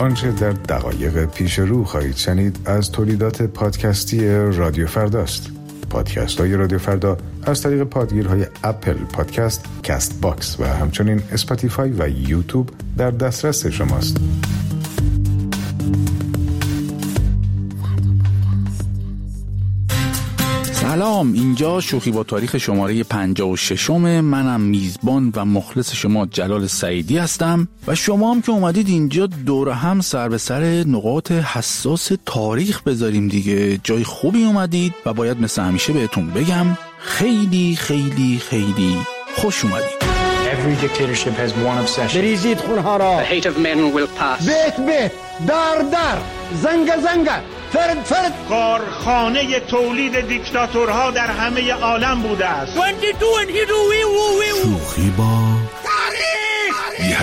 آنچه در دقایق پیش رو خواهید شنید از تولیدات پادکستی رادیو فرداست. پادکست های رادیو فردا از طریق پادگیرهای اپل پادکست، کست باکس و همچنین اسپاتیفای و یوتیوب در دسترس شماست. سلام، اینجا شوخی با تاریخ شماره 56. منم میزبان و مخلص شما جلال سعیدی هستم و شما هم که اومدید اینجا دور هم سر به سر نقاط حساس تاریخ بذاریم دیگه. جای خوبی اومدید و باید مثل همیشه بهتون بگم خیلی خیلی خیلی خوش اومدید. Every dictatorship has one obsession. بریزید خونها را. The hate of men will pass. بیت دار زنگ فرد کارخانه تولید دیکتاتورها در همه عالم بوده است. شوخی با تاریخ.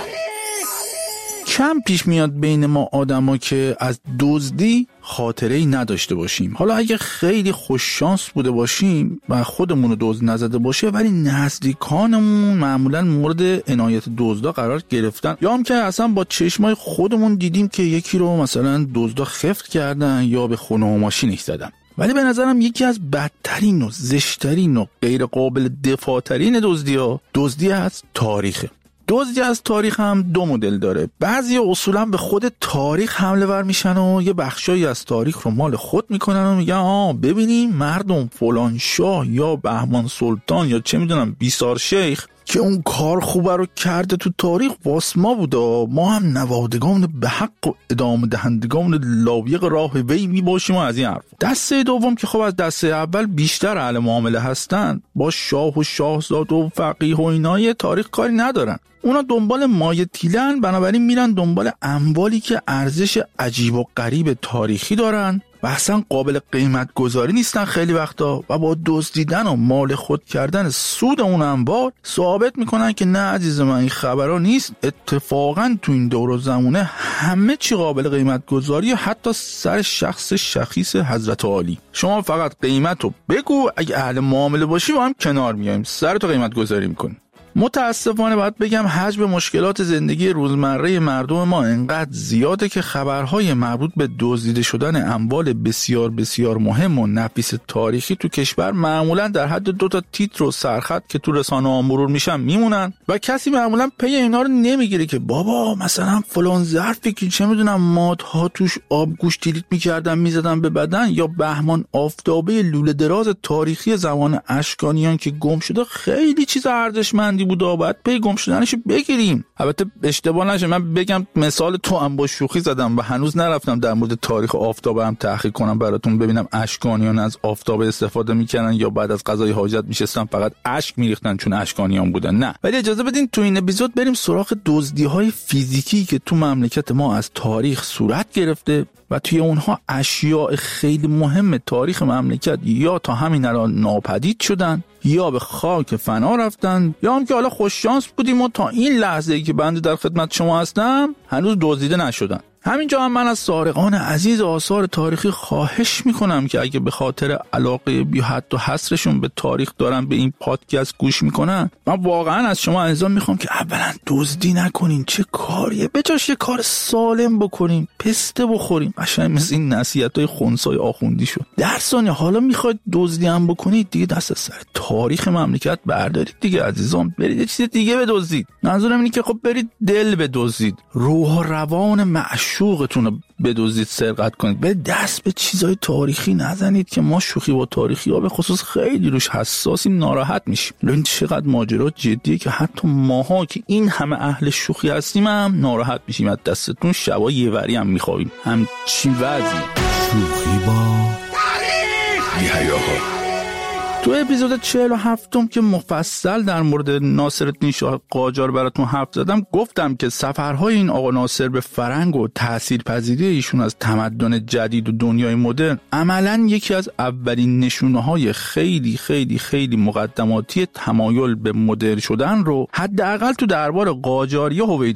کم پیش میاد بین ما آدما که از دزدی خاطره‌ای نداشته باشیم. حالا اگه خیلی خوش شانس بوده باشیم و خودمون رو دزد نزده باشه، ولی نزدیکانمون معمولا مورد عنایت دزدا قرار گرفتن، یا هم که اصلا با چشمای خودمون دیدیم که یکی رو مثلا دزدا خفت کردن یا به خونه و ماشینش زدن. ولی به نظرم یکی از بدترین و زشترین و غیر قابل دفاع‌ترین دزدی از تاریخه. دزدی از تاریخ هم دو مدل داره. بعضی اصولا به خود تاریخ حمله ور میشن و یه بخشایی از تاریخ رو مال خود میکنن و میگن ببینیم مردم فلان شاه یا بهمان سلطان یا چه میدونم بیسار شیخ که اون کار خوبه رو کرده تو تاریخ واس ما بوده، ما هم نوادگان به حق و ادامه دهندگان لایق راه وی میباشیم و از این حرف. دسته دوم که خب از دسته اول بیشتر اهل معامله هستن، با شاه و شاهزاده و فقیه و اینای تاریخ کاری ندارن. اونا دنبال مایه تیلن، بنابراین میرن دنبال اموالی که ارزش عجیب و غریب تاریخی دارن و اصلا قابل قیمت گذاری نیستن خیلی وقتا، و با دزدیدن و مال خود کردن سود اون انبار ثابت میکنن که نه عزیز من این خبرها نیست، اتفاقا تو این دور و زمونه همه چی قابل قیمت گذاری، حتی سر شخص شخیص حضرت عالی. شما فقط قیمت رو بگو، اگه اهل معامله باشی با هم کنار میایم، سرتو قیمت گذاری میکنیم. متاسفانه باید بگم حجم مشکلات زندگی روزمره مردم ما انقدر زیاده که خبرهای مربوط به دزدیده شدن اموال بسیار بسیار مهم و نفیس تاریخی تو کشور معمولا در حد 2 تا تیتر و سرخط که تو رسانه‌ها مرور میشن میمونن و کسی معمولا پی اینا رو نمیگیره که بابا مثلا فلان ظرفی که چه میدونم مادها توش آب گوشت تیلیت میکردن میزدن به بدن، یا بهمان آفتابه لوله دراز تاریخی زمان اشکانیان که گم شده خیلی چیز ارزشمندی بوده، باید پی گم شدنش بگیریم. البته اشتباه نشه من بگم مثال تو هم با شوخی زدم و هنوز نرفتم در مورد تاریخ آفتاب هم تحقیق کنم براتون ببینم اشکانیان از آفتاب استفاده میکنن یا بعد از قضای حاجت میشستن فقط اشک میریختن چون اشکانیان بودن. نه، ولی اجازه بدین تو این اپیزود بریم سراغ دزدی‌های فیزیکی که تو مملکت ما از تاریخ صورت گرفته و توی اونها اشیاء خیلی مهم تاریخ مملکت یا تا همین الان ناپدید شدن یا به خاک فنا رفتن، یا هم که حالا خوش شانس بودیم و تا این لحظه‌ای که بنده در خدمت شما هستم هنوز دزدیده نشدن. همینجا هم من از سارقان عزیز آثار تاریخی خواهش میکنم که اگه به خاطر علاقه بی حد و حصرشون به تاریخ دارن به این پادکست گوش میکنن، من واقعا از شما عزیزان میخوام که اولا دزدی نکنین. چه کاریه؟ بجاش یه کار سالم بکنین، پسته بخورین، قشنگ مثل این نصیحتای خنثای آخوندی شد. در ثانیه حالا میخواید دزدی هم بکنید دیگه دست از سر تاریخ مملکت بردارید دیگه عزیزان، برید یه چیز دیگه بدزدید. منظورم اینه که خب برید دل بدزدید، روح و روان معشوقتون رو بدزدید، سرقت کنید، به دست به چیزای تاریخی نزنید که ما شوخی با تاریخی ها به خصوص خیلی روش حساسیم، ناراحت میشیم. ببین چقدر ماجرا جدیه که حتی ماها که این همه اهل شوخی هستیم هم ناراحت میشیم از دستتون، شبا یه وری هم میخوابیم. هم چی وضعی؟ شوخی با تاریخ. تو اپیزود 47 که مفصل در مورد ناصرالدین شاه قاجار براتون حرف زدم، گفتم که سفرهای این آقا ناصر به فرنگ و تاثیرپذیری ایشون از تمدن جدید و دنیای مدرن عملاً یکی از اولین نشونه‌های خیلی خیلی خیلی مقدماتی تمایل به مدرن شدن رو حداقل تو دربار قاجاریه هویدا کرد.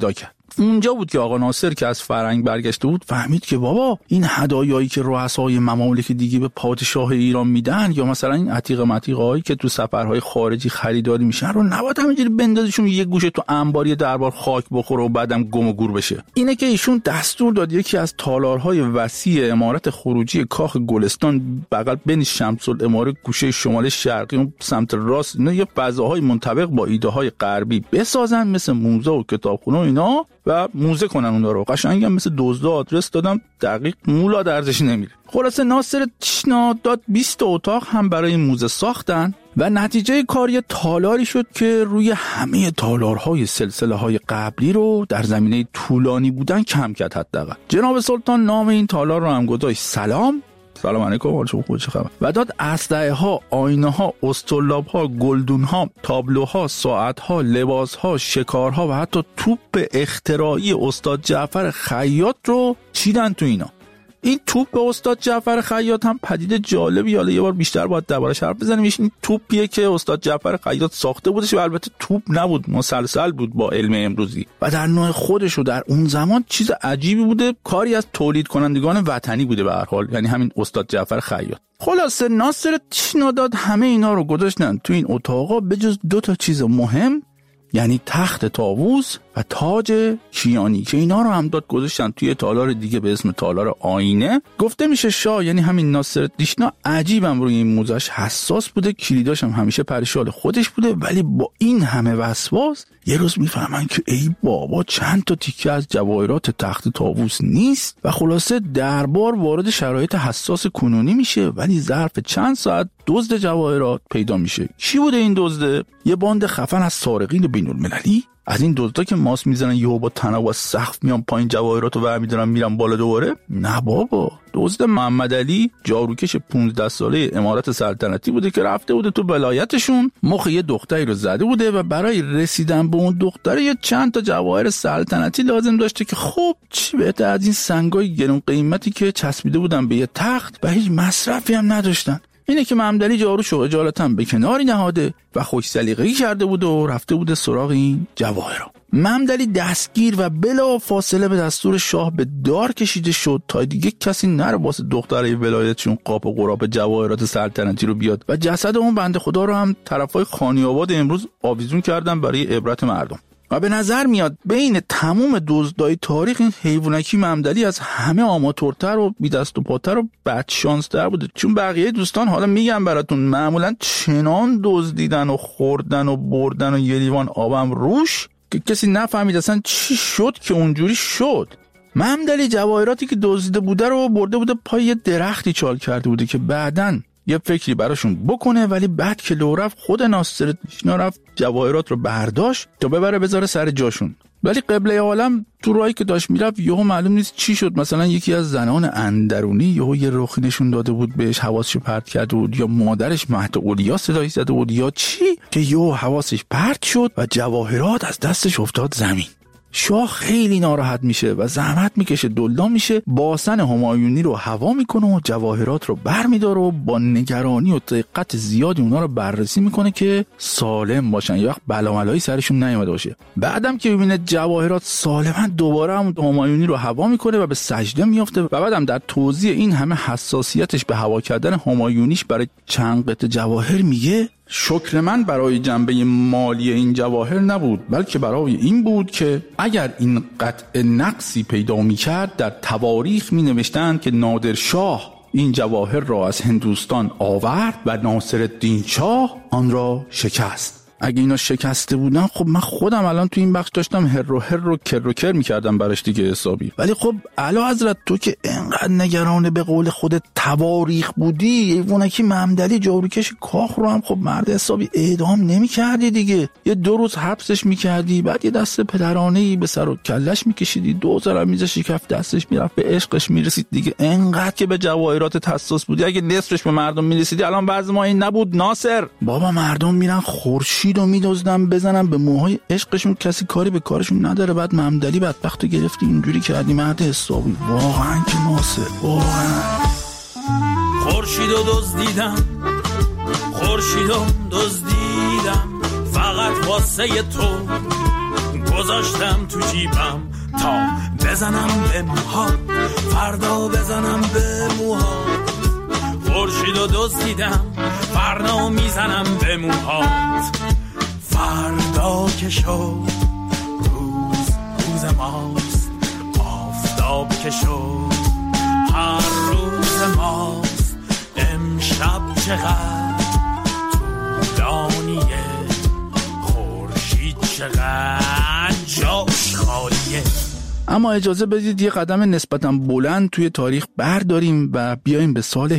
اونجا بود که آقا ناصر که از فرنگ برگشته بود فهمید که بابا این هدایایی که رؤسای ممالک دیگه به پادشاه ایران میدن یا مثلا این عتیقه‌هایی که تو سفرهای خارجی خریداری میشن رو نباید همینجوری بندازیشون یه گوشه تو انباری دربار خاک بخوره و بعدم گم و گور بشه. اینه که ایشون دستور داد یکی از تالارهای وسیع عمارت خروجی کاخ گلستان بغل بین شمس العماره گوشه شمال شرقی اون سمت راست اینا یه فضاهای منطبق با ایده‌های غربی بسازن مثل موزه و کتابخونه و اینا و موزه کنن اونا رو. قشنگ هم مثل دزد آدرس دادم دقیق مولا درزش نمیره. خلاصه ناصر پیشنهاد داد 20 اتاق هم برای موزه ساختن و نتیجه کار یه تالاری شد که روی همه تالارهای سلسله‌های قبلی رو در زمینه طولانی بودن کم کرد حداقل. جناب سلطان نام این تالار رو هم گذاشت سلام علیکم حالتون چه خبر و داد اسلحه ها، آینه ها، استرلاب ها، گلدون ها، تابلوها، ساعت ها، لباس ها، شکارها و حتی توپ اختراعی استاد جعفر خیاط رو چیدن تو اینا. این توپ استاد جعفر خیاط هم پدیده جالبی، حالا یه بار بیشتر باید دربارش حرف بزنیم. این توپیه که استاد جعفر خیاط ساخته بودش و البته توپ نبود، مسلسل بود با علم امروزی و در نوع خودش و در اون زمان چیز عجیبی بوده، کاری از تولید کنندگان وطنی بوده به هر حال، یعنی همین استاد جعفر خیاط. خلاصه ناصر تشناداد همه اینا رو گذاشتن تو این اتاقا بجز 2 تا چیز مهم، یعنی تخت طاووس و تاج کیانی که اینا رو هم داد گذاشتن توی تالار دیگه به اسم تالار آینه. گفته میشه شاه یعنی همین ناصر دیشنا عجیبم روی این موزش حساس بوده، کلیداش هم همیشه پرشال خودش بوده، ولی با این همه وسواس یه روز میفهمن که ای بابا چند تا تیکه از جواهرات تخت طاووس نیست و خلاصه دربار وارد شرایط حساس کنونی میشه، ولی ظرف چند ساعت دزد جواهرات پیدا میشه. کی بوده این دزده؟ یه باند خفن از سارقین بین‌المللی، از این دزدا که ماس میزنن یهو با تناب و سقف میان پایین جواهراتو برمی‌دارن میرن بالا دوباره. نه بابا، دزد محمد علی جاروکش 15 ساله امارت سلطنتی بوده که رفته بوده تو ولایتشون، مخ یه دختری رو زده بوده و برای رسیدن به اون دختر یه چند تا جواهر سلطنتی لازم داشته که خب چی بهتر از این سنگای گرون قیمتی که چسبیده بودن به یه تخت و هیچ مصرفی هم نداشتن. اینه که محمد علی جاروش و اجالتا به کناری نهاده و خوش سلیقه‌ای کرده بود و رفته بود سراغ این جواهرها. محمد علی دستگیر و بلا فاصله به دستور شاه به دار کشیده شد تا دیگه کسی نره واسه دخترای ولایتشون قاپ و قراب جواهرات سلطنتی رو بیاد و جسد اون بنده خدا رو هم طرفای خانی آباد امروز آویزون کردن برای عبرت مردم. و به نظر میاد بین تمام دزدای تاریخ این حیوانکی محمد علی از همه آماتورتر و بی دست و پاتر و بدشانستر بوده، چون بقیه دوستان حالا میگم براتون معمولا چنان دزدیدن و خوردن و بردن و یه لیوان آبم روش که کسی نفهمید اصلا چی شد که اونجوری شد. محمد علی جواهراتی که دزدیده بوده رو برده بوده پای یه درختی چال کرده بوده که بعدن یه فکری براشون بکنه، ولی بعد که لو رفت خود ناصر دیشنا رفت جواهرات رو برداشت تا ببره بذاره سر جاشون. ولی قبله عالم تو راهی که داشت میرفت یهو معلوم نیست چی شد، مثلا یکی از زنان اندرونی یهو یه رخی نشون داده بود بهش، حواسش پرت کرده بود، یا مادرش مهد اولیا صدایی زده بود یا چی که یهو حواسش پرت شد و جواهرات از دستش افتاد زمین. شاه خیلی ناراحت میشه و زحمت میکشه، دلدام میشه، باسن همایونی رو هوا میکنه و جواهرات رو برمیداره و با نگرانی و دقت زیادی اونا رو بررسی میکنه که سالم باشن، یا وقت بلاملایی سرشون نیامده باشه. بعدم که ببینه جواهرات سالمن دوباره هم همایونی رو هوا میکنه و به سجده میافته و بعدم در توضیح این همه حساسیتش به هوا کردن همایونیش برای چند قطعه جواهر میگه شکر من برای جنبه مالی این جواهر نبود، بلکه برای این بود که اگر این قطع نقصی پیدا می کرد در تواریخ می نوشتند که نادرشاه این جواهر را از هندوستان آورد و ناصرالدین شاه آن را شکست. اگه اینا شکسته بودن خب من خودم الان تو این بخش داشتم هر و کر میکردم براش دیگه حسابی. ولی خب اعلیحضرت تو که انقدر نگران به قول خودت تواریخ بودی، ایوونکی محمد علی جاروکش کاخ رو هم خب مرد حسابی اعدام نمیکردی دیگه، یه 2 روز حبسش میکردی، بعد یه دست پدرانه‌ای به سر و کلش میکشیدی، 2000 میزش کف دستش میرفت، به عشقش میرسید دیگه. انقدر که به جواهرات حساس بودی، اگه نصفش به مردم میرسیدی الان وضع ما این نبود ناصر. بابا مردم میرن خورشید و میدوزدن بزنن به موهای عشقشون، کسی کاری به کارشون نداره. بعد محمد علی بدبختو گرفتی اینجوری کردی مرد حسابی. واقعا که ناصر واقعا. خورشیدو دزدیدم فقط واسه تو گذاشتم تو جیبم، تا بزنم به موها، فردا بزنم به موها. خورشید و دزدیدم، فردا میزنم به موهات. فردا که شد روز ماست، آفتاب که شد هر روز ماست. امشب چقدر طولانیه، خورشید چقدر جاش خالیه. اما اجازه بدید یه قدم نسبتاً بلند توی تاریخ برداریم و بیایم به سال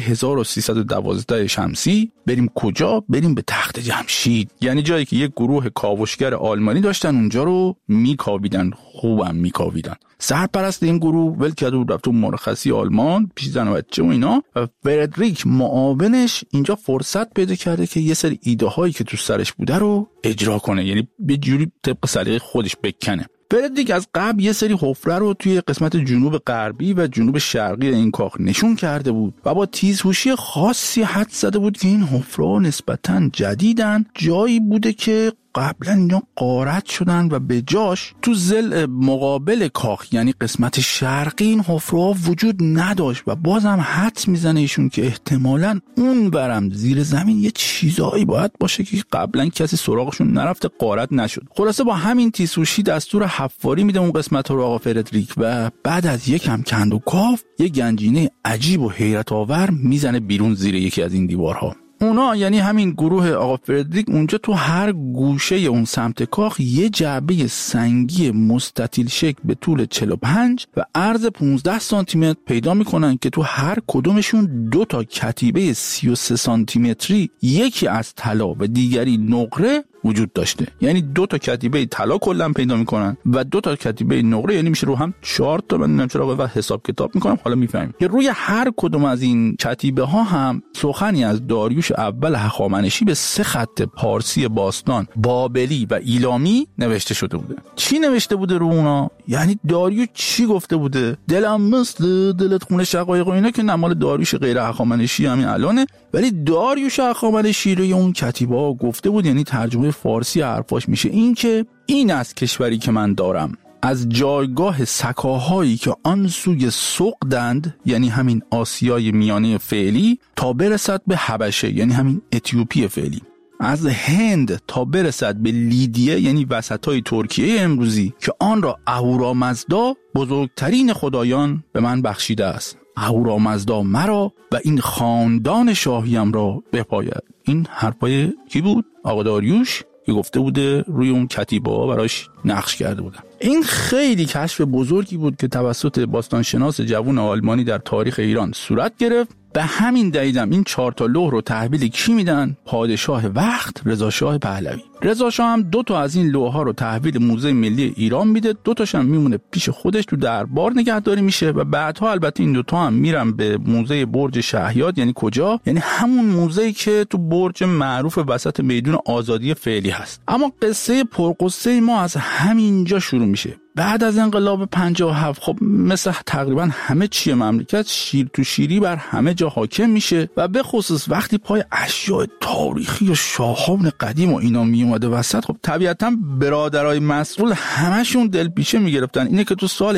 1312 شمسی. بریم کجا؟ بریم به تخت جمشید، یعنی جایی که یک گروه کاوشگر آلمانی داشتن اونجا رو میکاویدن، خوبم میکاویدن. سرپرست این گروه ول کرده بود رفت تو مرخصی آلمان پیش زن و بچه و اینا، و فردریک معاونش اینجا فرصت پیدا کرده که یه سری ایده هایی که تو سرش بوده رو اجرا کنه، یعنی به جوری طبق سلیقه خودش بکنه. فردریک از قبل یه سری حفره رو توی قسمت جنوب غربی و جنوب شرقی این کاخ نشون کرده بود و با تیزهوشی خاصی حدس زده بود که این حفره نسبتاً جدیدن، جایی بوده که قبلا اینا غارت شدن و به جاش تو ضلع مقابل کاخ یعنی قسمت شرقی این حفره وجود نداشت و بازم حدس میزنه ایشون که احتمالاً اون برم زیر زمین یه چیزایی باید باشه که قبلا کسی سراغشون نرفته، غارت نشد. خلاصه با همین تیزهوشی دستور حفاری میده اون قسمت رو آقا فردریک و بعد از یکم کند و کاف یه گنجینه عجیب و حیرت آور میزنه بیرون زیر یکی از این دیوارها. اونا یعنی همین گروه آقا فردریک اونجا تو هر گوشه اون سمت کاخ یه جعبه سنگی مستطیل شکل به طول 45 و عرض 15 سانتی متر پیدا میکنن که تو هر کدومشون 2 تا کتیبه 33 سانتی متری، یکی از طلا و دیگری نقره وجود داشته. یعنی 2 تا کتیبه طلا کلا پیدا میکنن و 2 تا کتیبه نقره، یعنی میشه رو هم 4 تا. من نمیدونم چرا و حساب کتاب میکنم، حالا میفهمیم که روی هر کدوم از این کتیبه ها هم سخنی از داریوش اول هخامنشی به 3 خط پارسی باستان، بابلی و ایلامی نوشته شده بوده. چی نوشته بوده رو اونا؟ یعنی داریوش چی گفته بوده؟ دلم مثل دلت خونه شقایق و اینا، که نمال داریوش غیر هخامنشی همین الانه، ولی داریوش هخامنشی روی اون کتیبه ها گفته بود. یعنی ترجمه فارسی حرفاش میشه این که این از کشوری که من دارم، از جایگاه سکاهایی که آن سوی سقدند، یعنی همین آسیای میانه فعلی، تا برسد به حبشه، یعنی همین اتیوپی فعلی، از هند تا برسد به لیدیه، یعنی وسطای ترکیه امروزی، که آن را اهورامزدا بزرگترین خدایان به من بخشیده است. اهورامزدا مرا و این خاندان شاهیم را بپاید. این حرفای کی بود؟ آقا داریوش که گفته بوده روی اون کتیبه ها براش نقش کرده بودن. این خیلی کشف بزرگی بود که توسط باستانشناس جوان آلمانی در تاریخ ایران صورت گرفت. به همین دلیلم این 4 تا لوح رو تحویل کی میدن؟ پادشاه وقت رضا شاه پهلوی. رضا شاه هم 2 تا از این لوح ها رو تحویل موزه ملی ایران میده، 2 تاش هم میمونه پیش خودش تو دربار نگهداری میشه و بعدها البته این 2 تا هم میرن به موزه برج شهیاد. یعنی کجا؟ یعنی همون موزه‌ای که تو برج معروف وسط میدون آزادی فعلی هست. اما قصه پرقصه ما از همینجا شروع میشه. بعد از انقلاب 57 خب مثل تقریبا همه چیه مملکت شیر تو شیری بر همه جا حاکم میشه و به خصوص وقتی پای اشیاء تاریخی و شاهان قدیم و اینا می اومده وسط، خب طبیعتا برادرای مسئول همشون دلپیچه میگرفتن. اینه که تو سال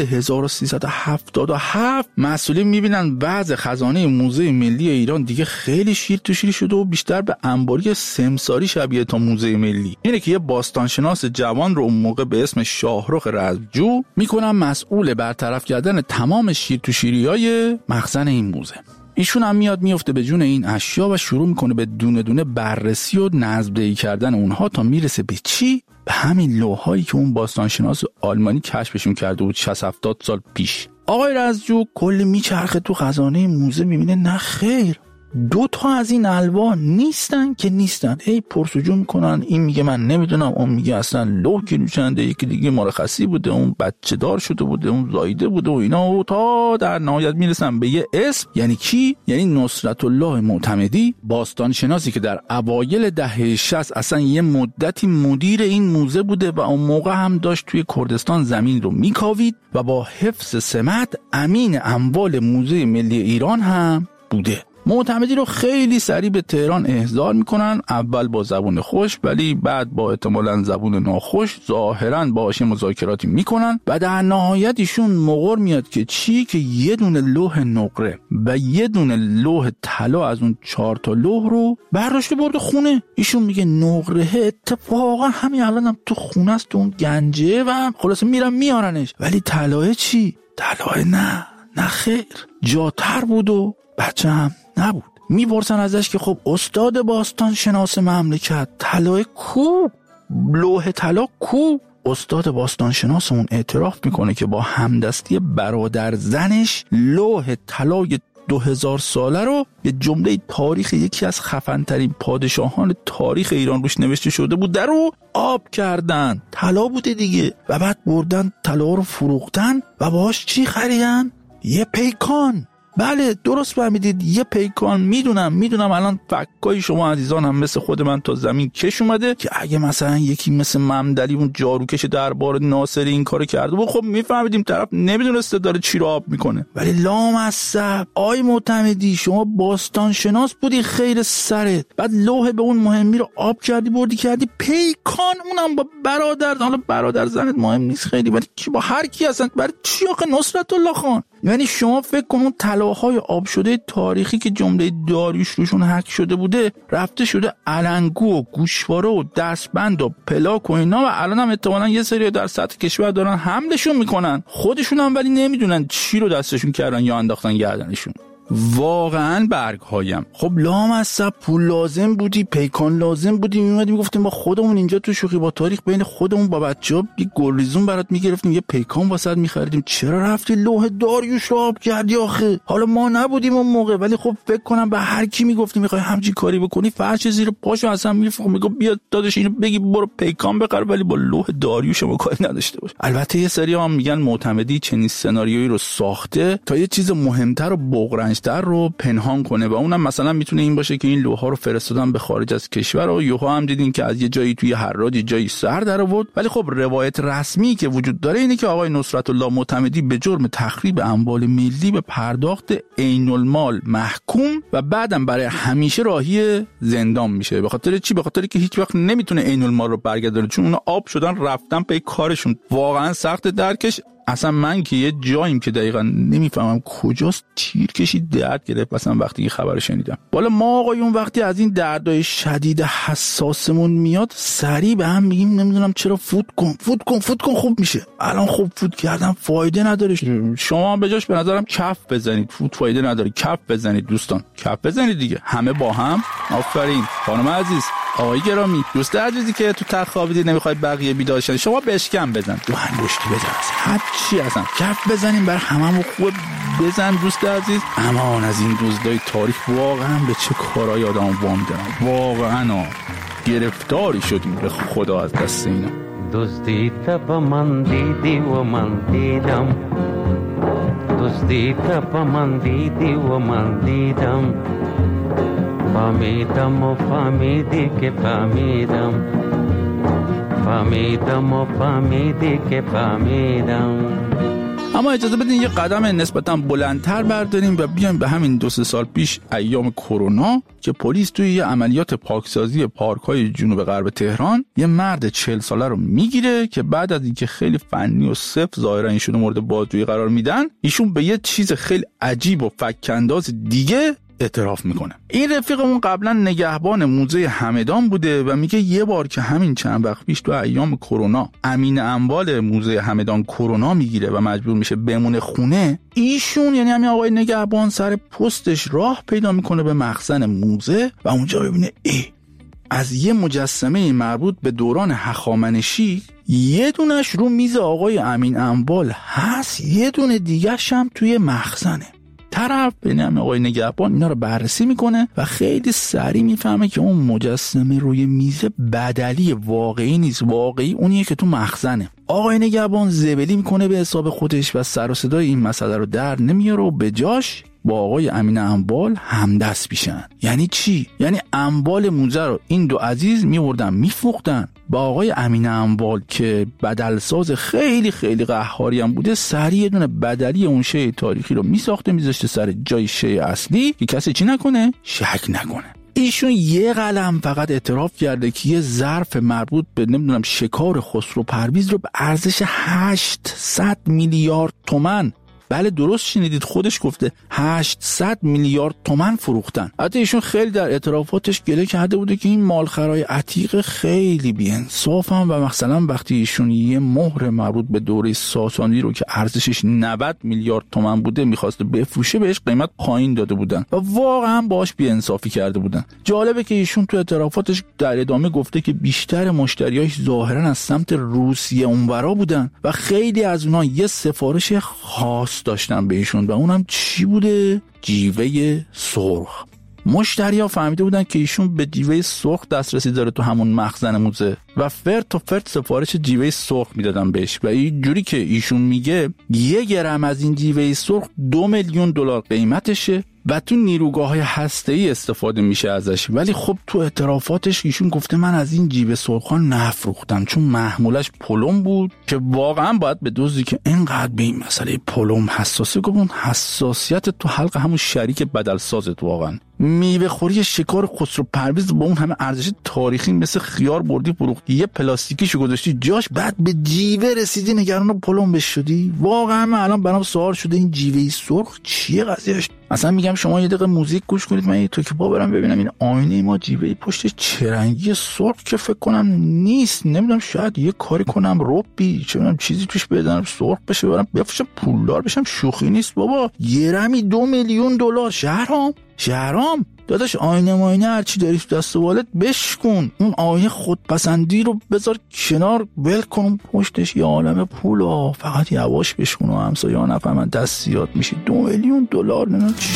1377 مسئولین میبینن وضع خزانه موزه ملی ایران دیگه خیلی شیر تو شیری شده و بیشتر به انباری سمساری شبیه تا موزه ملی. اینه که یه باستانشناس جوان رو اون موقع به اسم شاهرخ رزمجو میکنن مسئول برطرف کردن تمام شیر تو شیریای مخزن این موزه. ایشون هم میاد میفته به جون این اشیا و شروع میکنه به دونه دونه بررسی و نظم‌دهی کردن اونها تا میرسه به چی؟ به همین لوحایی که اون باستانشناس آلمانی کشفشون کرده بود 60-70 سال پیش. آقای رزمجو کلی میچرخه تو خزانه موزه، میبینه نه خیر، 2 تا از این الواح نیستن که نیستن. هی پرسجو میکنن، این میگه من نمیدونم، اون میگه اصلا لوح کیلوچنده، یکی دیگه مرخصی بوده، اون بچه دار شده بوده، اون زایده بوده و اینا، و تا در نهایت میرسن به یه اسم. یعنی کی؟ یعنی نصرت الله معتمدی، باستان شناسی که در اوایل دهه 60 اصلا یه مدتی مدیر این موزه بوده و اون موقع هم داشت توی کردستان زمین رو میکاوید و با حفظ سمت امین اموال موزه ملی ایران هم بوده. معتمدی رو خیلی سریع به تهران احضار میکنن، اول با زبون خوش ولی بعد با احتمالاً زبون ناخوش، ظاهراً باهاش مذاکراتی میکنن و در نهایت ایشون مقر میاد که چی؟ که یه دونه لوح نقره و یه دونه لوح طلا از اون 4 تا لوح رو برداشته برده خونه. ایشون میگه نقره اتفاقا همین الانم تو خونه است، تو اون گنجه، و خلاصه میرن میارنش. ولی طلاه چی؟ طلاه نه خیر، جاتر بود و بچه هم نبود. میپرسن ازش که خب استاد باستان شناس مملکت، طلاه کو؟ لوح طلا کو؟ استاد باستان شناس اون اعتراف میکنه که با همدستی برادر زنش لوح طلای 2000 ساله رو یه جمله تاریخ یکی از خفن‌ترین پادشاهان تاریخ ایران روش نوشته شده بود در رو آب کردن. طلا بوده دیگه. و بعد بردن طلا رو فروختن و باهاش چی خریدن؟ یه پیکان. بله درست فهمیدید، یه پیکان. میدونم الان فکای شما عزیزان هم مثل خود من تا زمین کش اومده که اگه مثلا یکی مثل ممدلی اون جاروکش دربار ناصری این کارو کرده بود، خب میفهمیدیم طرف نمیدونسته داره چی رو آب میکنه. ولی لامصب آی معتمدی، شما باستان شناس بودی خیر سرت، بعد لوح به اون مهمی رو آب کردی بردی کردی پیکان، اونم با برادر، حالا برادر زنت مهم نیست خیلی، ولی کی با هر کی هستن، برای چی آخه نصرت الله خان؟ یعنی شما فکر کن اون طلاهای آب شده تاریخی که جمله داریوش روشون حک شده بوده رفته شده علنگو و گوشواره و دستبند و پلاک و اینا، و الان هم احتمالاً یه سری در سطح کشور دارن حملشون میکنن، خودشون هم ولی نمیدونن چی رو دستشون کردن یا انداختن گردنشون. واقعا برگ هایم. خب لامصب پول لازم بودی، پیکان لازم بودی، میومدیم گفتیم با خودمون اینجا تو شوخی با تاریخ بین خودمون با بچه‌ها یه گلریزون برات میگرفتیم، یه پیکان واسط میخریدیم، چرا رفتی لوح داریوش رو آب کردی آخه؟ حالا ما نبودیم اون موقع، ولی خب فکر کنم به هر کی میگفتیم میخوای همچین کاری بکنی فرش زیر پاشو اصلا میفروخت، میگه بیا داداش اینو بگی برو پیکان بخر، ولی با لوح داریوش ما کاری نداشته باش. البته یه سری هم میگن معتمدی چنین سناریویی رو ساخته تا یه چیز مهمتر و بغرنج‌تر رو پنهان کنه، و اونم مثلا میتونه این باشه که این لوح‌ها رو فرستادن به خارج از کشور و یوها هم دیدین که از یه جایی توی حراج جایی سر در آورد. ولی خب روایت رسمی که وجود داره اینه که آقای نصرت الله معتمدی به جرم تخریب اموال ملی به پرداخت عین المال محکوم و بعدم برای همیشه راهی زندان میشه. به خاطر چی؟ به خاطر که هیچ وقت نمیتونه عین المال رو برگردونه، چون اونا آب شدن رفتن پی کارشون. واقعا سخت درکش. اصلا من که یه جاییم که دقیقا نمیفهمم کجاست تیر کشید درد گرفت مثلا وقتی این خبر شنیدم. بالا ما آقایون وقتی از این دردای شدید حساسمون میاد سریع به هم میگیم نمیدونم چرا فوت کن خوب میشه. الان خوب فوت کردن فایده نداره، شما به جاش به نظرم کف بزنید. فوت فایده نداره، کف بزنید دوستان، کف بزنید دیگه، همه با هم. آفرین خانم عزیز، آقای گرامی، دوست عزیزی که تو تخت خوابیدید نمیخواید بقیه بیدار شن، شما بشکم بزن، دو انگشتی بزن، هر چی اصلا کف بزنیم بر هممون خوب بزن دوست عزیز. امان از این دزدای تاریخ، واقعا به چه کارهای آدم وام دارن، واقعا گرفتاری شدیم به خدا از دست اینا. دزدی تب من دیدی و من دیدم، دزدی تب من دیدی و من دیدم، فهمیدم و فهمیدی که فهمیدم، فهمیدم و فهمیدی که فهمیدم. اما اجازه بدین یه قدم نسبتاً بلندتر برداریم و بیایم به همین 2-3 سال پیش ایام کرونا که پلیس توی یه عملیات پاکسازی پارک‌های جنوب غرب تهران یه مرد 40 ساله رو میگیره که بعد از اینکه خیلی فنی و سفت ظاهرا ایشون مورد بازجویی قرار میدن، ایشون به یه چیز خیلی عجیب و فک‌انداز دیگه اعتراف میکنه. این رفیقمون قبلا نگهبان موزه همدان بوده و میگه یه بار که همین چند وقت پیش تو ایام کرونا امین اموال موزه همدان کرونا میگیره و مجبور میشه بمونه خونه، ایشون یعنی همین آقای نگهبان سر پستش راه پیدا میکنه به مخزن موزه و اونجا ببینه از یه مجسمه مربوط به دوران هخامنشی یه دونش رو میز آقای امین اموال هست، یه دونه دیگه‌ش هم توی مخزنه. طرف بین هم آقای نگهبان اینا رو بررسی میکنه و خیلی سریع میفهمه که اون مجسمه روی میز بدلی واقعی نیست، واقعی اونیه که تو مخزنه. آقای نگهبان زبلی میکنه به حساب خودش و سر و صدای این مسئله رو در نمیاره و به جاش با آقای امین انبال همدست میشن. یعنی چی؟ یعنی انبال موزه رو این دو عزیز میوردن میفروختن، با آقای امین انبال که بدلساز خیلی خیلی قهاری هم بوده سریع یه دونه بدلی اون شی تاریخی رو میساخته میذاشته سر جای شی اصلی که کسی چی نکنه؟ شک نکنه. ایشون یه قلم فقط اعتراف کرده که یه ظرف مربوط به نمیدونم شکار خسرو پرویز رو به ارزش 800 میلیارد تومان، بله درست شنیدید، خودش گفته 800 میلیارد تومان فروختن. حتی ایشون خیلی در اعترافاتش گله کرده بوده که این مالخرای عتیق خیلی بی‌انصافن و مثلا وقتی ایشون یه مهر مربوط به دوره ساسانی رو که ارزشش 90 میلیارد تومان بوده می‌خواست بفروشه بهش قیمت پایین داده بودن و واقعا باش بی‌انصافی کرده بودن. جالبه که ایشون تو اعترافاتش در ادامه گفته که بیشتر مشتریاش ظاهرا از سمت روسیه اونورا بودن و خیلی از اونها یه سفارش خاص داشتن به ایشون و اونم چی بوده؟ جیوه سرخ. مشتریا فهمیده بودن که ایشون به جیوه سرخ دسترسی داره تو همون مخزن موزه و فرد تا فرد سفارش جیوه سرخ میدادن بهش و این جوری که ایشون میگه 1 گرم از این جیوه سرخ 2 میلیون دلار قیمتشه و تو نیروگاه‌های هسته‌ای استفاده میشه ازش. ولی خب تو اعترافاتش ایشون گفته من از این جیوه سرخ‌ها نفروختم چون محمولش پلم بود که واقعا باید به دزدی که اینقدر به این مسئله پلم حساسه گفتن حساسیت تو حلق همون شریک بدلسازت. واقعا میوه خوری شکار خسرو پرویز با اون همه ارزش تاریخی مثل خیار بردی فروختی، یه پلاستیکیشو گذاشتی جاش، بعد به جیوه رسیدی نگران پلم بش شدی. واقعا من الان برام سوال شده این جیوه سرخ چیه قضیهش؟ اصلا میگم شما یه دقیقه موزیک گوش کنید، من تو که با برم ببینم این آینه ما جیوه پشت چه رنگی سرخ که فکر کنم نیست، نمیدونم شاید یه کاری کنم ربی چه میدونم چیزی توش بدنم سرخ بشه برام بفروشم پولدار بشم. شوخی نیست بابا، یه رمی 2 میلیون دلار. شهرام داداش آینه هرچی داری تو دست و بالت بشکن، اون آینه خودپسندی رو بذار کنار، ول کن پشتش یه عالمه پولا، فقط یواش بشکن و همسایه‌ها نفهمن دستیات میشی. 2 میلیون دلار نه چی؟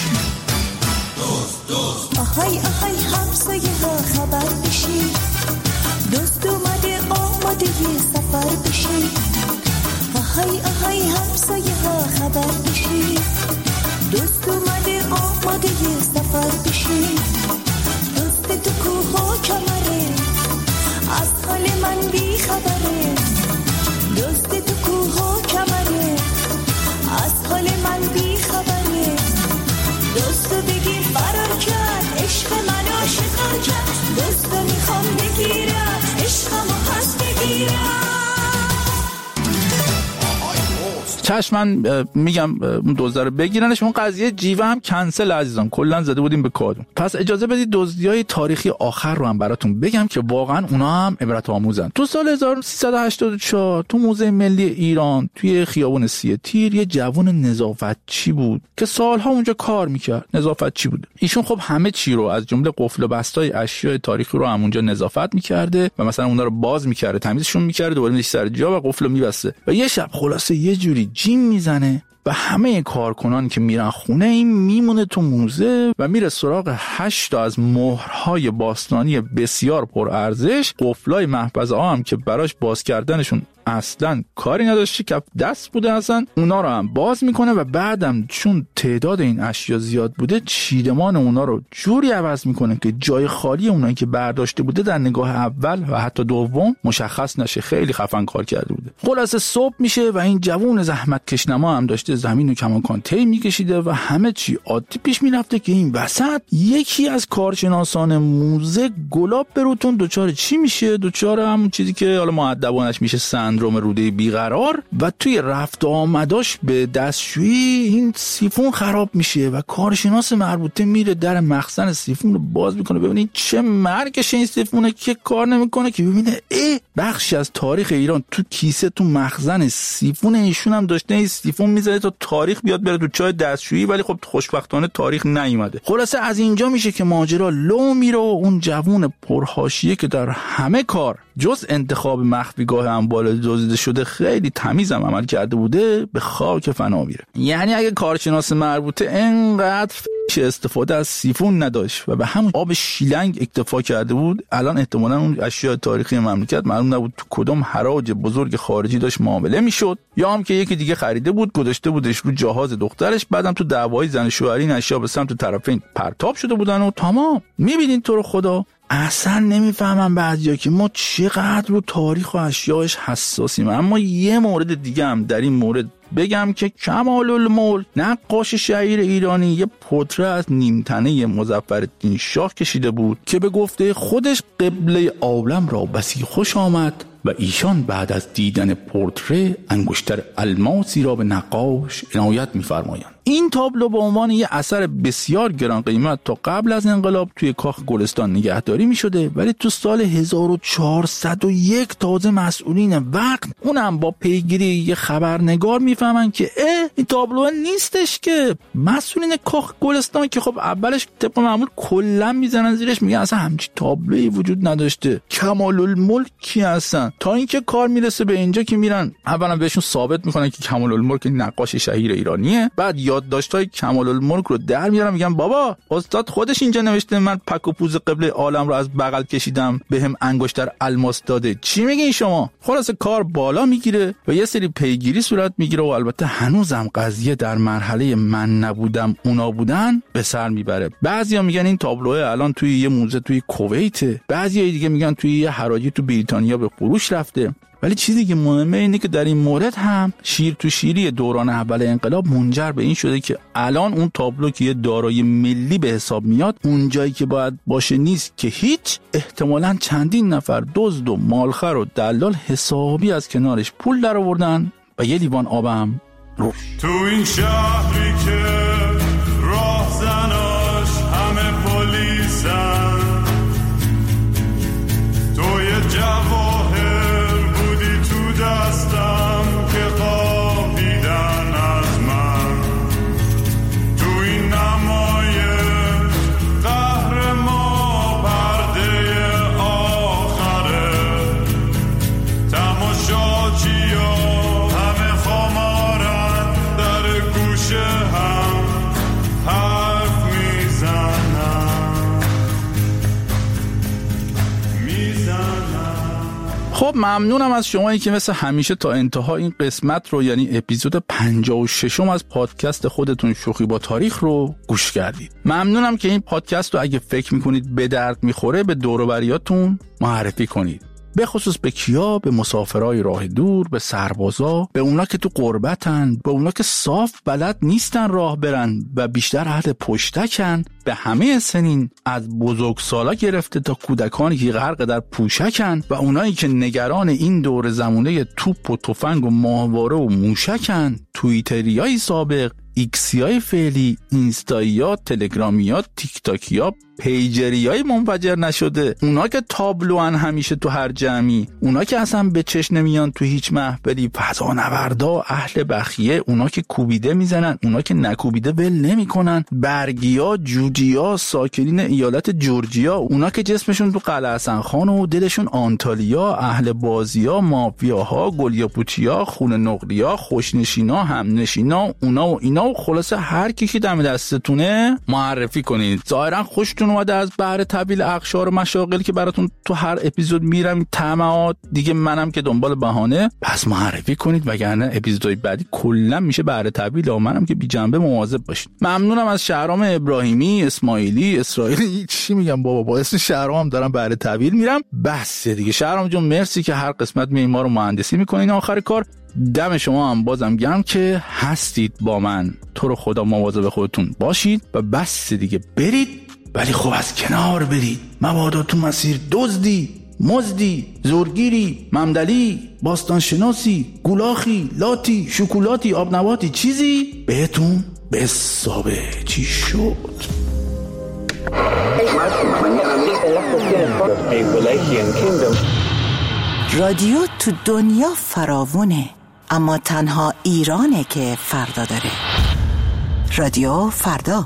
آهای همسایه ها خبر بشی، دوست اومده یه سفر بشی. آهای همسایه ها خبر بشی، دوست اومده یه سفر بشی. دوست تو کوه و کمره، از حال من بی خبره. دوست تو کوه و کمره، از حال من بی خبره. دوستو بگیر فرار کرد، عشق منو شکار کرد. دوستو میخوام بگیرم، عشقمو پس بگیرم. چشم من میگم اون دزد رو بگیرنش. اون قضیه جیوه هم کنسل عزیزان، کلا زده بودیم به کادون. پس اجازه بدید دزدیای تاریخی آخر رو هم براتون بگم که واقعا اونا هم عبرت آموزن. تو سال 1384 تو موزه ملی ایران توی خیابون 3 تیر یه جوان نظافتچی بود که سالها اونجا کار میکرد. نظافتچی بود ایشون. خب همه چی رو از جمله قفل و بستای اشیاء تاریخی رو هم اونجا نظافت میکرده و مثلا اونا رو باز میکرده، تمیزشون میکرده، دوباره میذاشت سر جا و قفل رو میبسته. و یه شب خلاصه یه جوری جیم میزنه و همه کارکنان که میرن خونه این میمونه تو موزه و میره سراغ 8 تا از مهرهای باستانی بسیار پرارزش. قفلای محفظه ها هم که براش باز کردنشون اصلا کاری نداشتی، کف دست بوده اصلا، اونا رو هم باز میکنه و بعدم چون تعداد این اشیا زیاد بوده چیدمان اونا رو جوری عوض میکنه که جای خالی اونایی که برداشته بوده در نگاه اول و حتی دوم مشخص نشه. خیلی خفن کار کرده بوده. خلاصه صبح میشه و این جوون زحمت کشنما هم داشته زمین و کماکان طی میکشیده و همه چی عادی پیش میرفته که این وسط یکی از کارشناسان موزه گلاب بروتون دوچار چی میشه؟ دوچار همون چیزی که حالا مؤدبانش میشه سندروم روده بیقرار و توی رفت آمداش به دستشویی این سیفون خراب میشه و کارشناس مربوطه میره در مخزن سیفون رو باز میکنه ببینید چه مرگشه این سیفونه که کار نمیکنه، که ببینه بخشی از تاریخ ایران تو کیسه تو مخزن سیفون ایشون هم داشته. این سیفون میذاره تا تاریخ بیاد بره تو چای دستشویی، ولی خب خوشبختانه تاریخ نیومده. خلاصه از اینجا میشه که ماجرا لو میره و اون جوون پرحاشیه که در همه کار جز انتخاب مخفیگاه انبال دزدیده شده خیلی تمیزم عمل کرده بوده به خاک فنا میره. یعنی اگه کارشناس مربوطه انقدر چه استفاده از سیفون نداشت و به همون آب شیلنگ اکتفا کرده بود، الان احتمالاً اون اشیاء تاریخی مملکت معلوم نبود تو کدوم حراج بزرگ خارجی داشت معامله میشد، یا هم که یکی دیگه خریده بود گذاشته بودش رو جهاز دخترش، بعدم تو دعوای زن شوهری این اشیاء به سمت طرفین پرتاب شده بودن و تمام. میبینین تو رو خدا اصلا نمیفهمم بعضیا که ما چقدر رو تاریخ و اشیاءش حساسیم. اما یه مورد دیگه هم در این مورد بگم که کمال الملک نقاش شهیر ایرانی یه پورتره از نیمتنه مظفرالدین شاه کشیده بود که به گفته خودش قبله عالم را بسی خوش آمد و ایشان بعد از دیدن پورتره انگشتر الماسی را به نقاش عنایت می‌فرمایند. این تابلو به عنوان یه اثر بسیار گران قیمت تا قبل از انقلاب توی کاخ گلستان نگهداری می‌شده، ولی تو سال 1401 تازه مسئولین وقت اونم با پیگیری یه خبرنگار میفهمن که این تابلو نیستش، که مسئولین کاخ گلستان که خب اولش طبق معمول کلا میزنن زیرش، میگن اصلا همچین تابلویی وجود نداشته، کمال الملک کی هستن. تا اینکه کار میرسه به اینجا که میرن اولا بهشون ثابت میکنن که کمال الملک نقاش شهیر ایرانیه، بعد یادداشت‌های کمال الملک رو در میارن میگن بابا استاد خودش اینجا نوشته من پک و پوز قبله عالم رو از بغل کشیدم بهم انگشتر الماس داده، چی میگین شما؟ خلاص کار بالا میگیره و یه سری پیگیری صورت میگیره و البته هنوزم قضیه در مرحله من نبودم اونا بودن به سر میبره. بعضیا میگن این تابلوه الان توی یه موزه توی کویت، بعضیا دیگه میگن توی یه حراجی تو بریتانیا به فروش رفته. ولی چیزی که مهمه اینه که در این مورد هم شیر تو شیری دوران اول انقلاب منجر به این شده که الان اون تابلو که یه دارایی ملی به حساب میاد اون جایی که باید باشه نیست که هیچ، احتمالاً چندین نفر دزد و مالخر و دلال حسابی از کنارش پول در آوردن و یه لیوان آبم روش. تو این شهری که راهزناش همه پلیسن، تو یه جواهر بودی تو دستم که خوابیدن از من، تو این نمایش قهر ما پرده آخره، تماشاچیا همه خمارن در گوشه هم حرف میزنن. خب ممنونم از شمایی که مثل همیشه تا انتها این قسمت رو، یعنی اپیزود 56 از پادکست خودتون شوخی با تاریخ رو گوش کردید. ممنونم که این پادکست رو اگه فکر میکنید به درد میخوره به دور و بریاتون معرفی کنید، به خصوص به کیا؟ به مسافرای راه دور، به سربازا، به اونا که تو غربتن، به اونا که صاف بلد نیستن راه برن و بیشتر اهل پشتکن، به همه سنین از بزرگسالا گرفته تا کودکانی که غرق در پوشکن و اونایی که نگران این دور زمونه توپ و تفنگ و ماهواره و موشکن، توییتریای سابق، ایکسیای فعلی، اینستاییات، تلگرامیات، تیک تاکیات، پیجریای منفجر نشده، اونا که تابلوان همیشه تو هر جمعی، اونا که اصلا به چشم نمیان تو هیچ محفلی، فضانوردا، اهل بخیه، اونا که کوبیده میزنن، اونا که نکوبیده ول نمیکنن، برگیا، جوجیا، ساکنین ایالت جورجیا، اونا که جسمشون تو قلعه حسن خان و دلشون آنتالیا، اهل بازیا، مافیاها، گلیاپوچیا، خون نقلیا، خوشنشینا، همنشینا، اونا و اینا، و خلاصه هر کی که دم دستتونه معرفی کنید. ظاهرا خوشتون اومده از بحر طویل اقشار و مشاغل که براتون تو هر اپیزود میرم طمعات دیگه، منم که دنبال بهانه، پس معرفی کنید وگرنه اپیزودهای بعدی کلا میشه بحر طویل و منم که بی جنبه مواظب باشید. ممنونم از شهرام ابراهیمی، اسماعیلی، اسرائیلی، چی میگم بابا، با اسم شهرام دارم بحر طویل میرم. بس دیگه شهرام جون، مرسی که هر قسمت ما رو مهندسی میکنین. آخر کار دم شما هم بازم گرم که هستید با من. تو رو خدا مواظب خودتون باشید و بس دیگه برید، ولی خب از کنار برید، مبادا تو مسیر دزدی، مزدی، زورگیری، ممدلی، باستانشناسی، گولاخی، لاتی، شکلاتی، آبنباتی چیزی بهتون به حسابه چی شد. رادیو تو دنیا فراوونه، اما تنها ایرانه که فردا داره. رادیو فردا.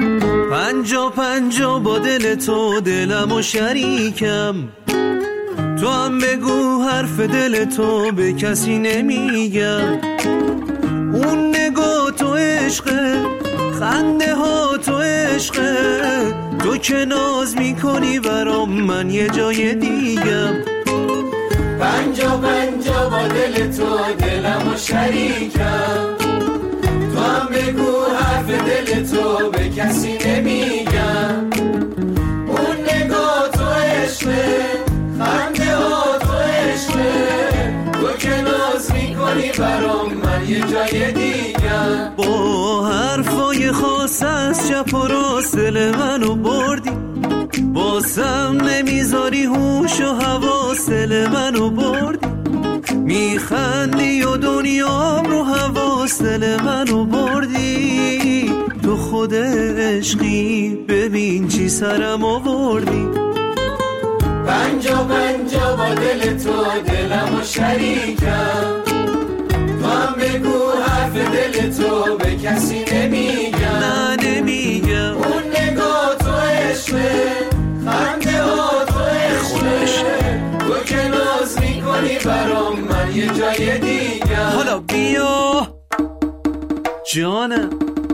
پنجا با دل تو دلم و شریکم، تو هم بگو حرف دل تو به کسی نمیگم. اون نگاه تو عشقه، خنده ها تو عشقه، تو که ناز میکنی برام من یه جای دیگم. پنجا پنجا با دل تو دلمو شریکم. تو هم بگو حرف دل تو به کسی نمیگم. اون نگاه تو عشقه، خنده ها تو عشقه، تو که ناز میکنی برام من یه جای دیگم. با حرفای خاص از چپ و راست دل منو بردی، بازم نمیذاری هوش و حواس دل منو بردی. میخندی و دنیام رو حواس دل منو بردی. تو خود عشقی ببین چی سرم آوردی. پنجا پنجا با دل تو دلمو شریکم. تو هم بگو حرف دل تو به کسی نمیگم. نه نمیگم. اون نگاه تو عشقه، خنده ها تو عشقه، تو که ناز میکنی برام من یه جای دیگم. حالا بیا جانم.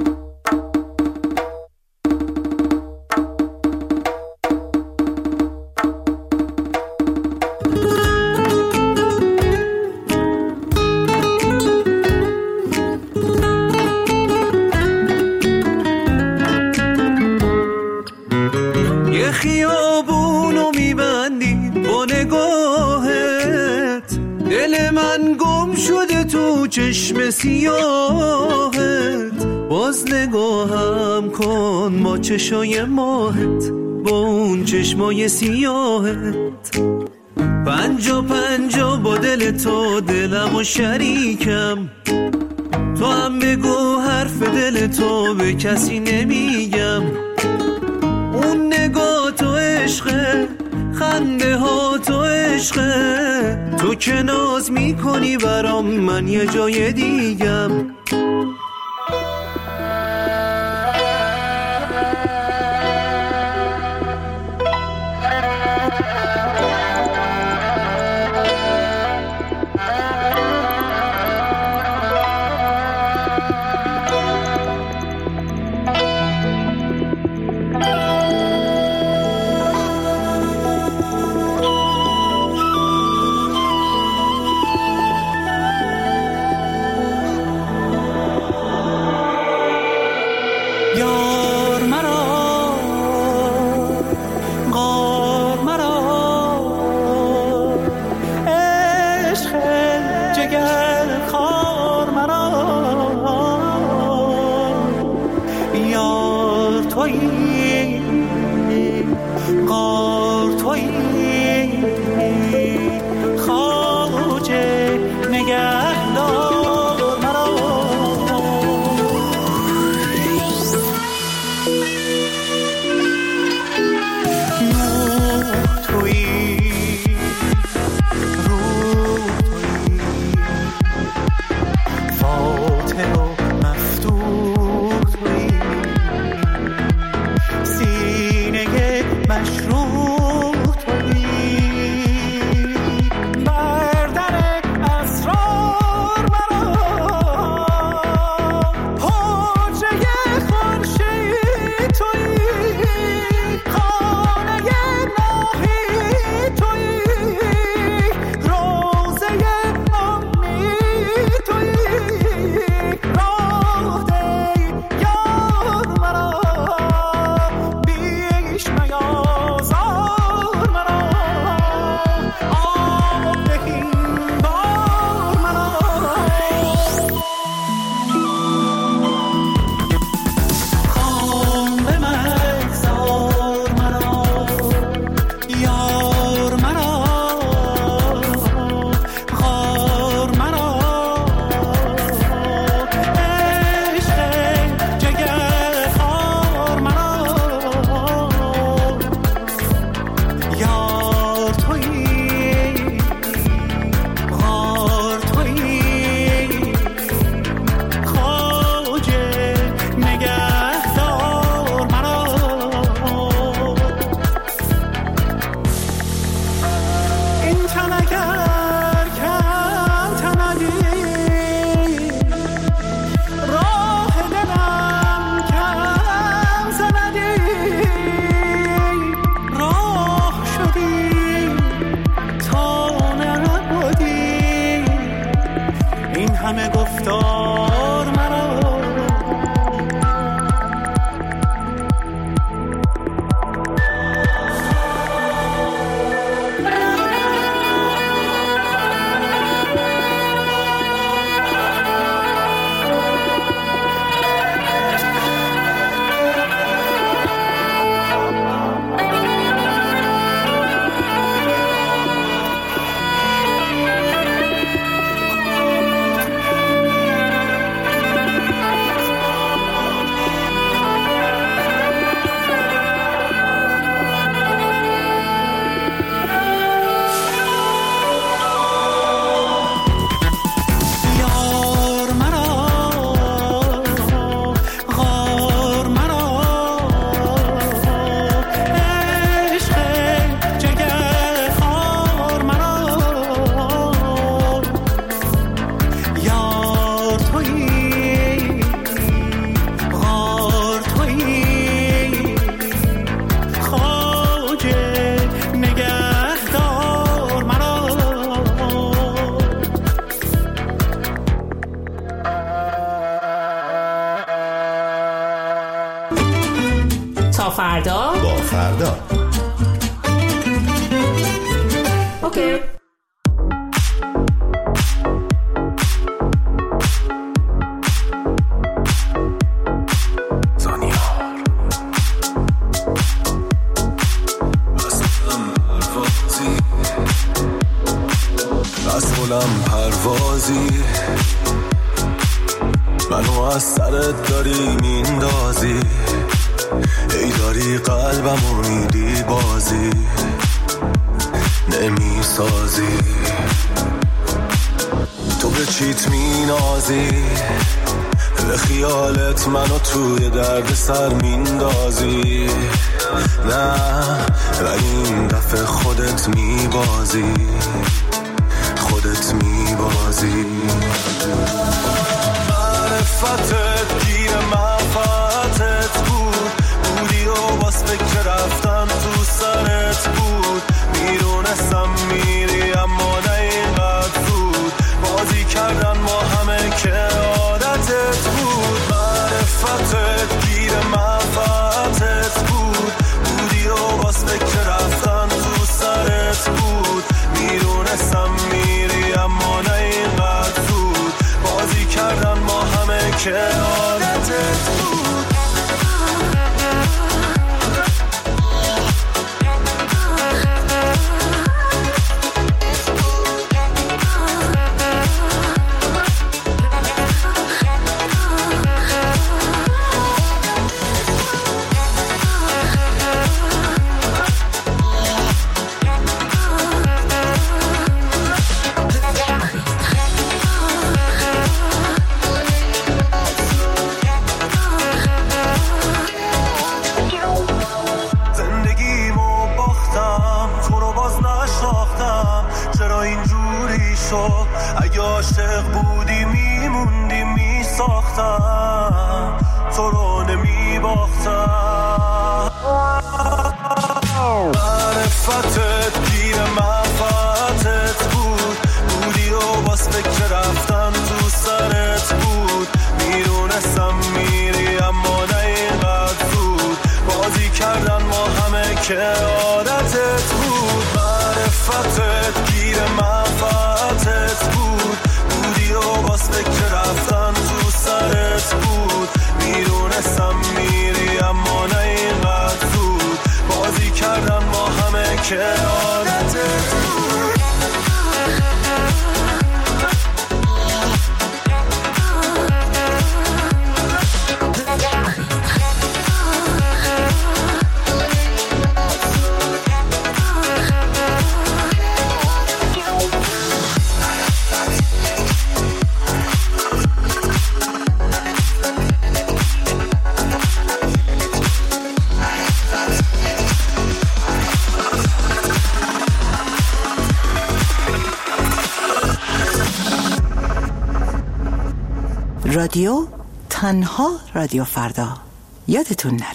یه خیابونو میبندی با نگاهت، دل من گم شده تو چشم سیاهت. باز نگاهم کن با چشای ماهت، با اون چشمای سیاهت. پنجا پنجا با دل تو دلمو شریکم. تو هم بگو حرف دل تو به کسی نمیگم. اون نگاه تو عشقه، خنده ها تو عشقه، تو که ناز میکنی برام من یه جای دیگم. مشروع همه گفتار مرا. تا فردا با فردا. اوکی. پروازی منو از سرت داری میندازی، ای داری قلبمو میدی بازی نمیسازی، تو به چیت مینازی، به خیالت منو توی درد سر میندازی، نه ولی این دفعه خودت میبازی، خودت میبازی. معرفتت گیر منفعتت بود، بودی و باز فکر رفتن تو سرت بود، میدونستم میری اما نه اینقدر زود، بازی کردن ما همه که عادتت بود. معرفتت گیر منفعتت بود، بودی و باز فکر رفتن تو سرت بود، میدونستم میری اما نه اینقدر زود، بازی کردن ما همه که عادتت بود. اگه عاشق بودی میموندی میساختم، تو رو نمیباختم. معرفتت گیر منفعتت بود، بودی و باز فکر رفتن تو سرت بود، میدونستم میری اما نه اینقدر زود، بازی کردن ما همه که عادتت بود. معرفتت گیر منفعتت بود، بودی و باز فکر رفتن تو سرت بود، میدونستم میری اما نه اینقدر زود، بازی کردن ما همه که عادتت بود. رادیو تنها رادیو فردا، یادتون نره.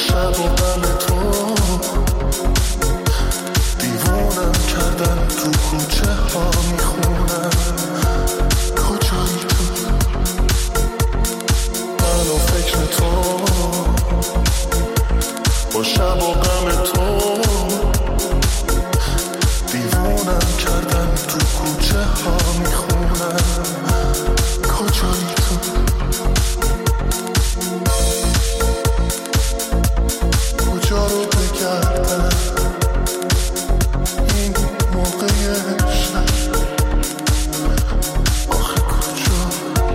شب و غم تو دیوونم کردن، تو کوچه ها میخونم کجایی تو، من و فکر تو با شب و غم تو دیوونم کردن، تو کوچه ها میخونم کجایی تو، کجا رو بگردم این موقع شب، آخه کجا،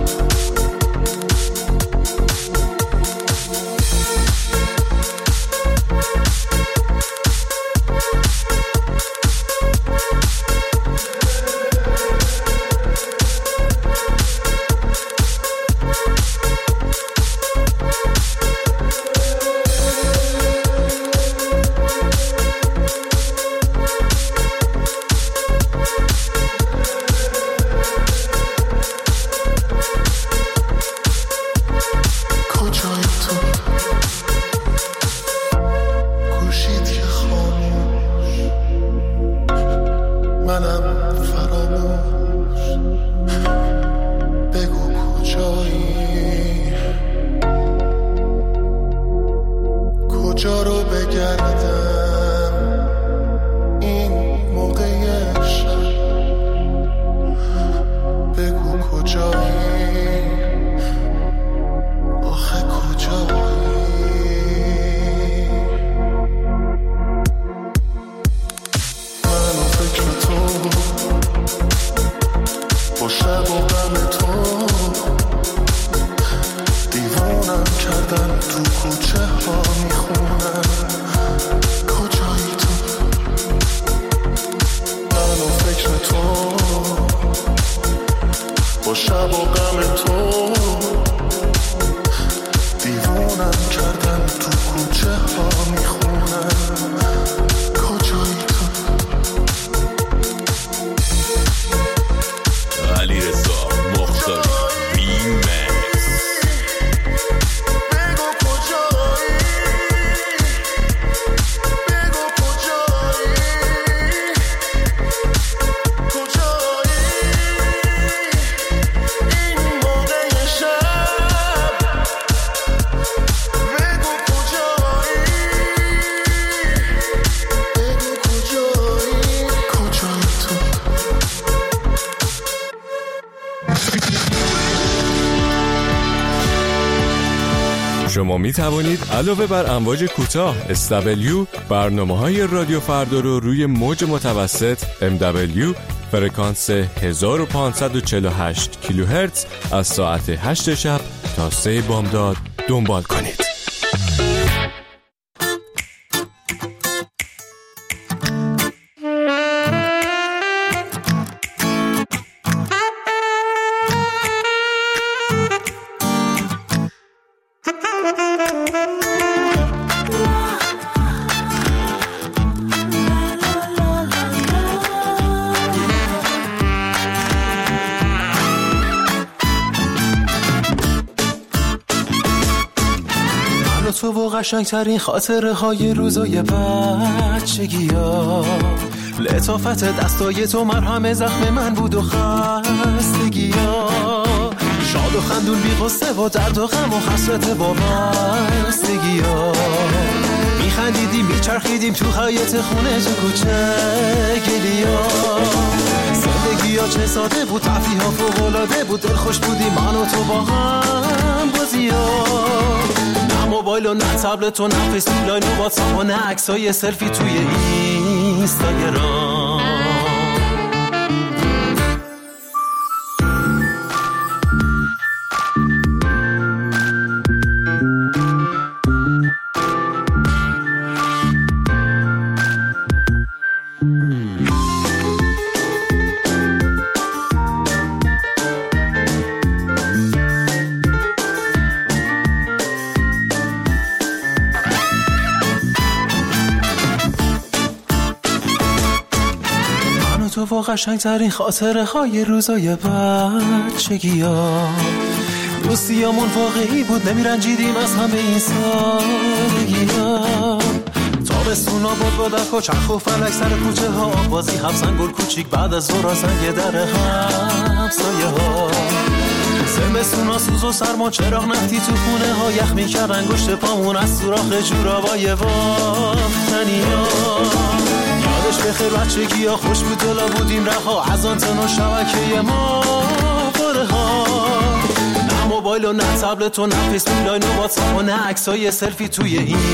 شما می توانید علاوه بر امواج کوتاه SW برنامه‌های رادیو فردا رو روی موج متوسط MW فرکانس 1548 کیلوهرتز از ساعت 8 شب تا 3 بامداد دنبال کنید. تو و قشنگترین خاطره های روزای بچگی ها، لطافت دستای تو مرهم زخم من بود و خستگی ها، شاد و خندون بی قصه و درد و غم و حسرت وابستگی ها، میخندیدیم میچرخیدیم تو حیاط خونه تو کوچه گلی ها، زندگی ها چه ساده بود، تفریح ها فوق‌العاده بود، دل خوش بودیم من و تو با هم بازی ها، موبایل و نه تبلت و نه فیسبوک و واتساپ و نه عکسای سلفی توی اینستاگرام. تو و قشنگترین خاطره های روزای بچگی ها، دوستیامون واقعی بود، نمیرنجیدیم از همه این سادگی‌ها. تابستونا باد و چرخ و فلک سر کوچه ها، آبازی حبسن گل کوچیک بعد از ظهر سنگ در همسایه ها. زمستونا سوز و سرما چراغ نفتی تو خونه ها، یخ میکرد انگشت پامون از سوراخ جورابای باختنی ها. یادش بخیر بچگی ها، خوش بود دلا بودیم رها از آنتن و شبکه ما پاره ها. نه موبایل و نه تبلت و نه فیسبوک لاین و واتساپ و نه عکسای سلفی توی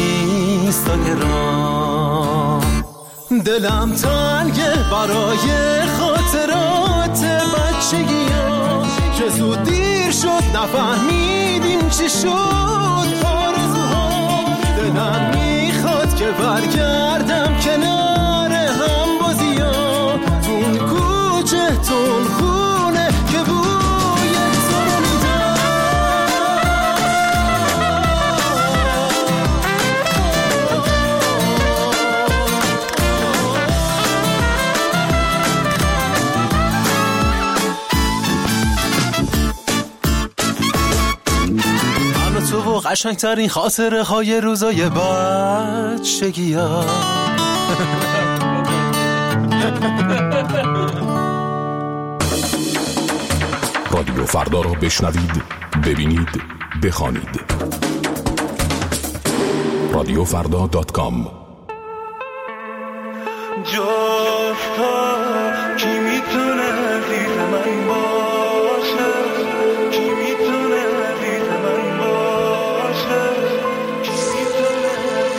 اینستاگرام. دلم تنگه برای خاطرات بچگی ها که زود دیر شد نفهمیدیم چی شد آرزوها. دلم میخواد که برگردم کنار هم بازی ها، تون کوچه تون خونه که بوی تو رو میدم. من و تو و قشنگترین خاطره های روزای بچگی ها. رادیو فردا رو بشنوید، ببینید، بخوانید. رادیوفردا.com. کی میتونه دید من باشه، کی میتونه دید من باشه، کی میتونه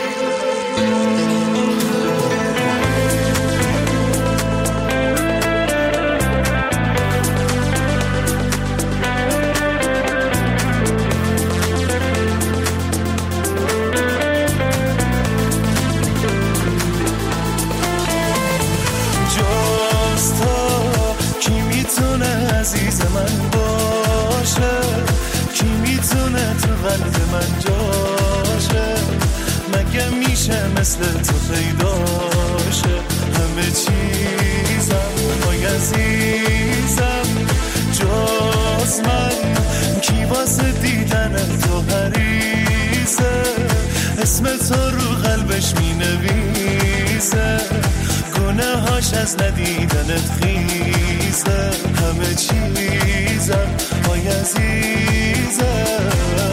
عزیز من باشه، کی میتونه تو قلب من جاشه، مگه میشه مثل تو پیداشه. همه چیزم وای عزیزم جز من، کی واسه دیدن تو حریصه، اسم تو رو قلبش مینویسه، گناهاش از ندیدنت خیزه. همه چیزم وای عزیزم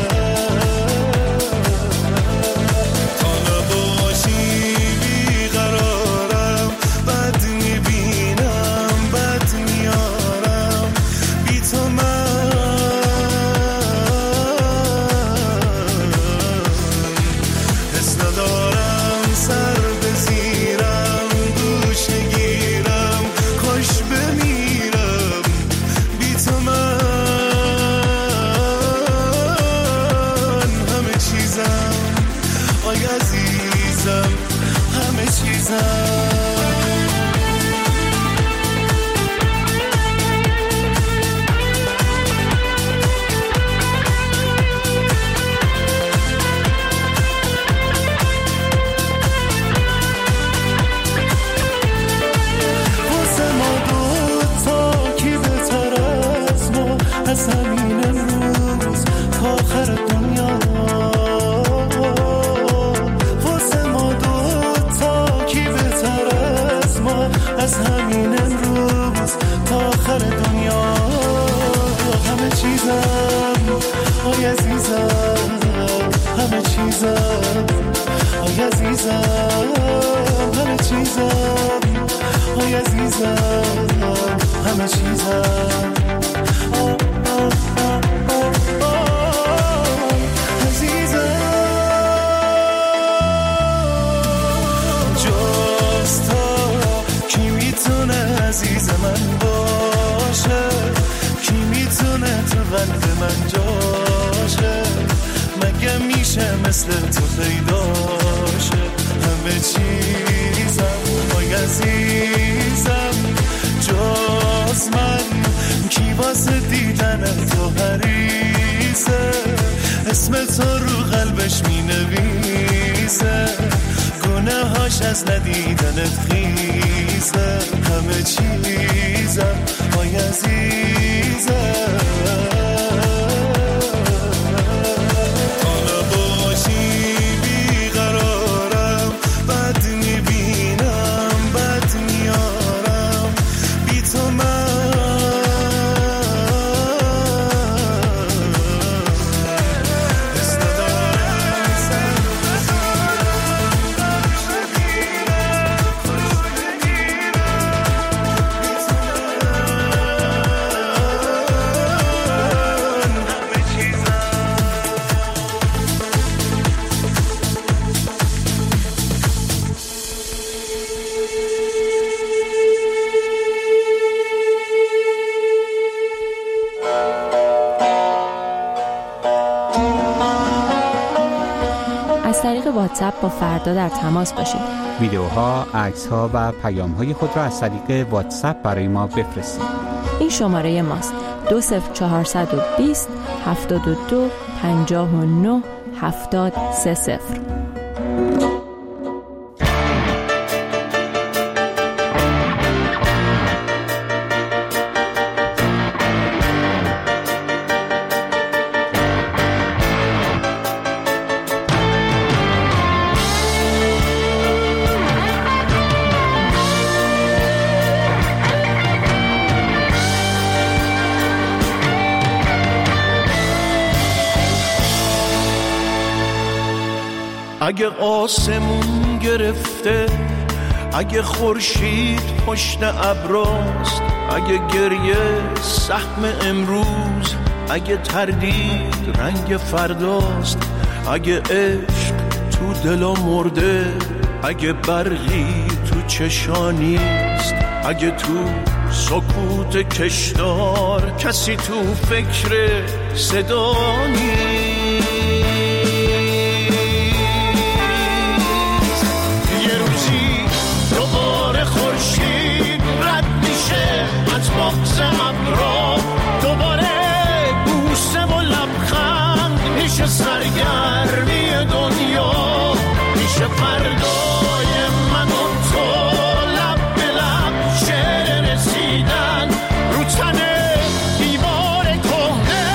تا نباشی بیقرارم، بد میبینم بد میارم بی تو من، حس ندارم سر بزیرم گوشه گیرم خوش بمیرم بی تو من. همه چیزم آی عزیزم همه چیزم. از همین امروز تا آخر دنیا، واسه ما دوتا کی بهتر از ما، از همین امروز تا آخر دنیا. همه چیزم آی عزیزم همه چیزم آی عزیزم همه چیزم آی عزیزم همه چیزم. عزیز من باشه، کی میتونه تو قلب من جاشه، مگه میشه مثل تو پیداشه. همه چیزم وای عزیزم جز من، کی واسه دیدن تو حریصه، اسم تو رو قلبش مینویسه، گناهاش از ندیدنت خیزه. همه چیزم وای عزیزم واتساپ با فردا در تماس باشید. ویدیوها، عکس‌ها و پیام‌های خود را از طریق واتساپ برای ما بفرستید. این شماره ماست: 20420 72 59 7030. اگه آسمون گرفته، اگه خورشید پشت ابراست، اگه گریه سهم امروز، اگه تردید رنگ فرداست، اگه عشق تو دلا مرده، اگه برقی تو چشانیست، اگه تو سکوت کشدار کسی تو فکر صدا نیست. بغض ابرا دوباره بوسه و لبخند میشه، سرگرمی دنیا میشه، فردای من و تو لب به لب شعر رسیدن رو تن دیوار کهنه،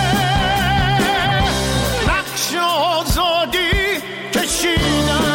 نقش آزادی کشیدن.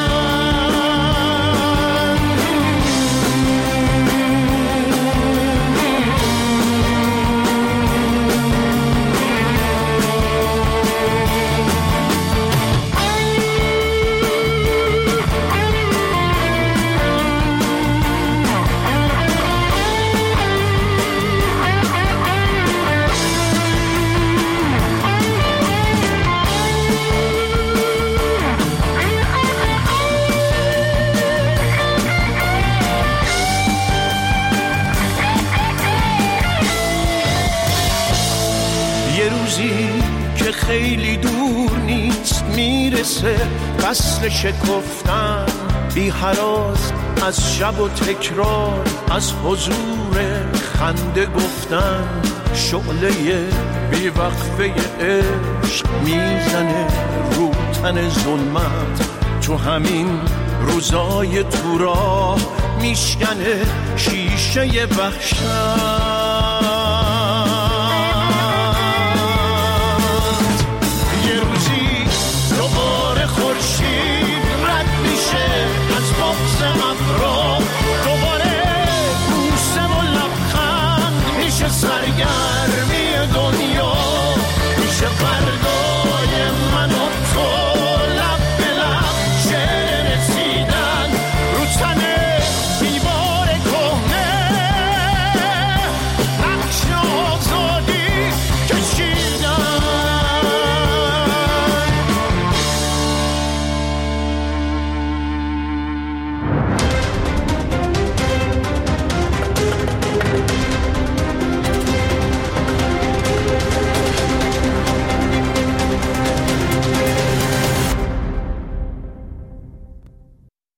خیلی دور نیست میرسه فصل شکفتن، بی هراس از شب و تکرار، از حضور خنده گفتن، شعله بی وقفه عشق میزنه رو تن ظلمت، تو همین روزای تو راه میشکنه شیشه وحشت.